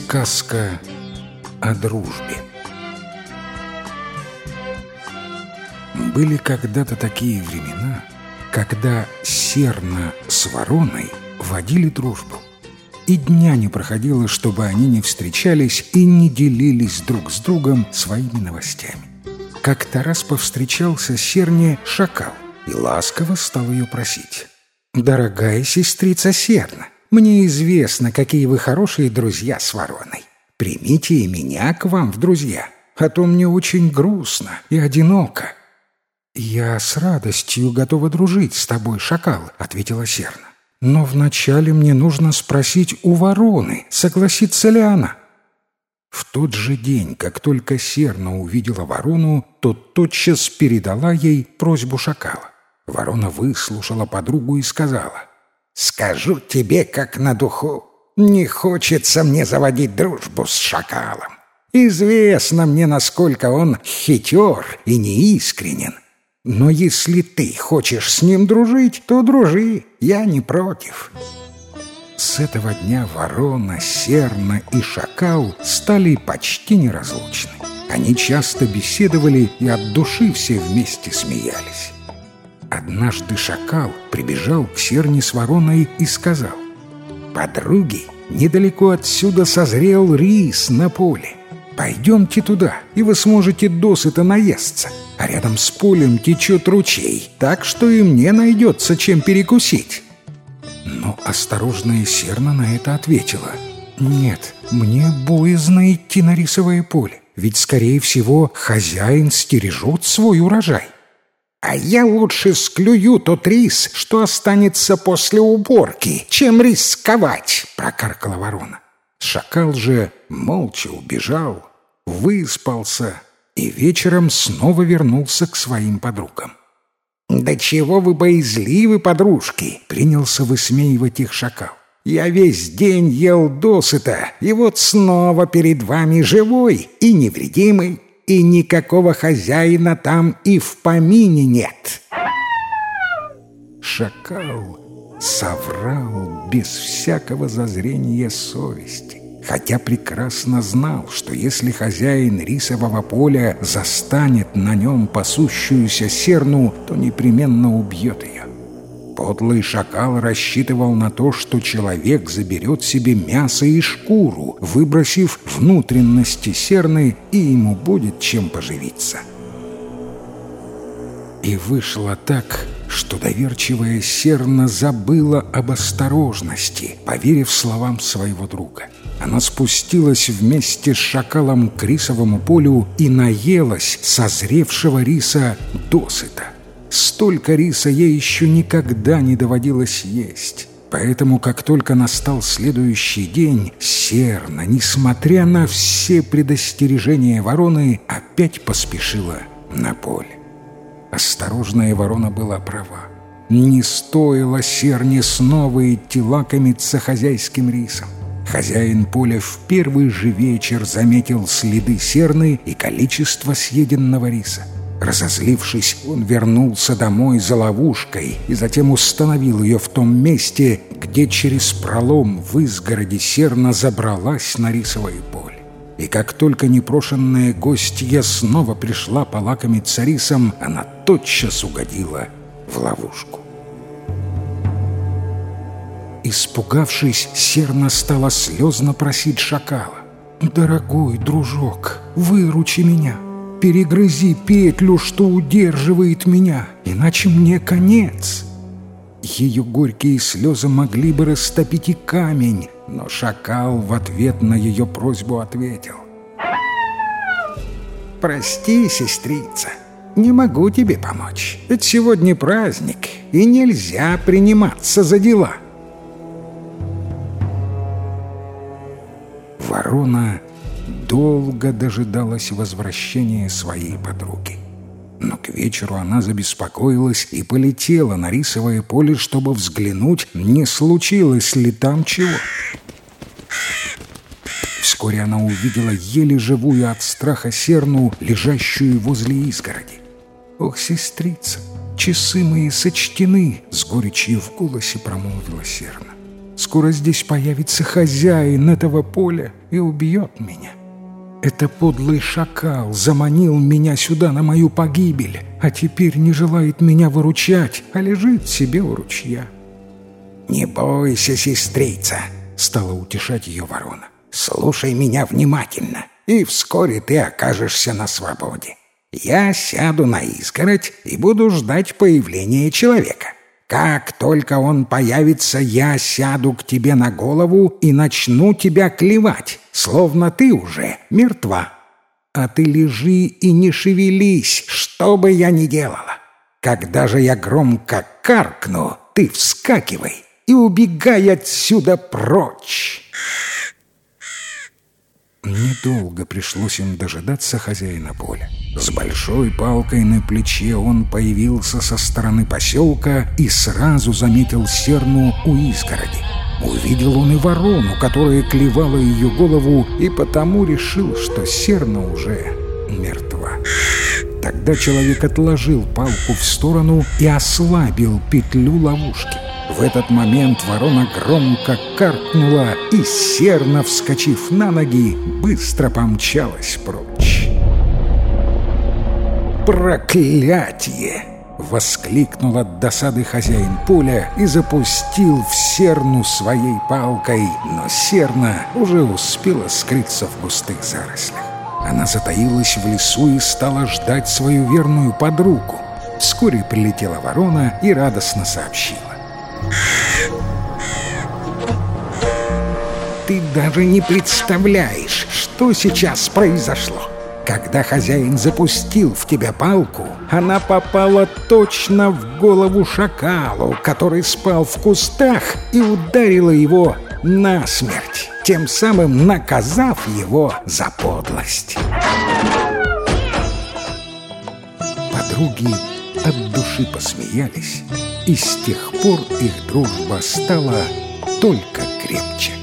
Сказка о дружбе. Были когда-то такие времена, когда серна с вороной водили дружбу. И дня не проходило, чтобы они не встречались и не делились друг с другом своими новостями. Как-то раз повстречался серне шакал и ласково стал ее просить: «Дорогая сестрица серна, мне известно, какие вы хорошие друзья с вороной. Примите и меня к вам в друзья, а то мне очень грустно и одиноко». «Я с радостью готова дружить с тобой, шакал», — ответила серна. «Но вначале мне нужно спросить у вороны, согласится ли она». В тот же день, как только серна увидела ворону, то тотчас передала ей просьбу шакала. Ворона выслушала подругу и сказала: «Скажу тебе, как на духу, не хочется мне заводить дружбу с шакалом. Известно мне, насколько он хитер и неискренен. Но если ты хочешь с ним дружить, то дружи, я не против». С этого дня ворона, серна и шакал стали почти неразлучны. Они часто беседовали и от души все вместе смеялись. Однажды шакал прибежал к серне с вороной и сказал: «Подруги, недалеко отсюда созрел рис на поле. Пойдемте туда, и вы сможете досыта наесться. А рядом с полем течет ручей, так что и мне найдется чем перекусить». Но осторожная серна на это ответила: «Нет, мне боязно идти на рисовое поле, ведь, скорее всего, хозяин стережет свой урожай». «А я лучше склюю тот рис, что останется после уборки, чем рисковать», — прокаркала ворона. Шакал же молча убежал, выспался и вечером снова вернулся к своим подругам. «Да чего вы боязливы, подружки!» — принялся высмеивать их шакал. «Я весь день ел досыта, и вот снова перед вами живой и невредимый, и никакого хозяина там и в помине нет». Шакал соврал без всякого зазрения совести, хотя прекрасно знал, что если хозяин рисового поля застанет на нем пасущуюся серну, то непременно убьет ее. Подлый шакал рассчитывал на то, что человек заберет себе мясо и шкуру, выбросив внутренности серны, и ему будет чем поживиться. И вышло так, что доверчивая серна забыла об осторожности, поверив словам своего друга. Она спустилась вместе с шакалом к рисовому полю и наелась созревшего риса досыта. Столько риса ей еще никогда не доводилось есть. Поэтому, как только настал следующий день, серна, несмотря на все предостережения вороны, опять поспешила на поле. Осторожная ворона была права. Не стоило серне снова идти лакомиться хозяйским рисом. Хозяин поля в первый же вечер заметил следы серны и количество съеденного риса. Разозлившись, он вернулся домой за ловушкой и затем установил ее в том месте, где через пролом в изгороди серна забралась на рисовое поле. И как только непрошенная гостья снова пришла полакомиться рисом, она тотчас угодила в ловушку. Испугавшись, серна стала слезно просить шакала: «Дорогой дружок, выручи меня, перегрызи петлю, что удерживает меня, иначе мне конец». Ее горькие слезы могли бы растопить и камень, но шакал в ответ на ее просьбу ответил: «Прости, сестрица, не могу тебе помочь, ведь сегодня праздник, и нельзя приниматься за дела». Ворона долго дожидалась возвращения своей подруги. Но к вечеру она забеспокоилась и полетела на рисовое поле, чтобы взглянуть, не случилось ли там чего. Вскоре она увидела еле живую от страха серну, лежащую возле изгороди. «Ох, сестрица, часы мои сочтены!» — с горечью в голосе промолвила серна. Скоро здесь появится хозяин этого поля и убьет меня. Это подлый шакал заманил меня сюда на мою погибель, а теперь не желает меня выручать, а лежит себе у ручья». «Не бойся, сестрица», — стала утешать ее ворона. «Слушай меня внимательно, и вскоре ты окажешься на свободе. Я сяду на изгородь и буду ждать появления человека. Как только он появится, я сяду к тебе на голову и начну тебя клевать, словно ты уже мертва. А ты лежи и не шевелись, что бы я ни делала. Когда же я громко каркну, ты вскакивай и убегай отсюда прочь». Недолго пришлось им дожидаться хозяина поля. С большой палкой на плече он появился со стороны поселка и сразу заметил серну у изгороди. Увидел он и ворону, которая клевала ее голову, и потому решил, что серна уже мертва. Тогда человек отложил палку в сторону и ослабил петлю ловушки. В этот момент ворона громко каркнула, и серна, вскочив на ноги, быстро помчалась прочь. «Проклятие!» — воскликнул от досады хозяин поля и запустил в серну своей палкой, но серна уже успела скрыться в густых зарослях. Она затаилась в лесу и стала ждать свою верную подругу. Вскоре прилетела ворона и радостно сообщила: «Ты даже не представляешь, что сейчас произошло. Когда хозяин запустил в тебя палку, она попала точно в голову шакалу, который спал в кустах, и ударила его насмерть, тем самым наказав его за подлость». Подруги от души посмеялись, и с тех пор их дружба стала только крепче.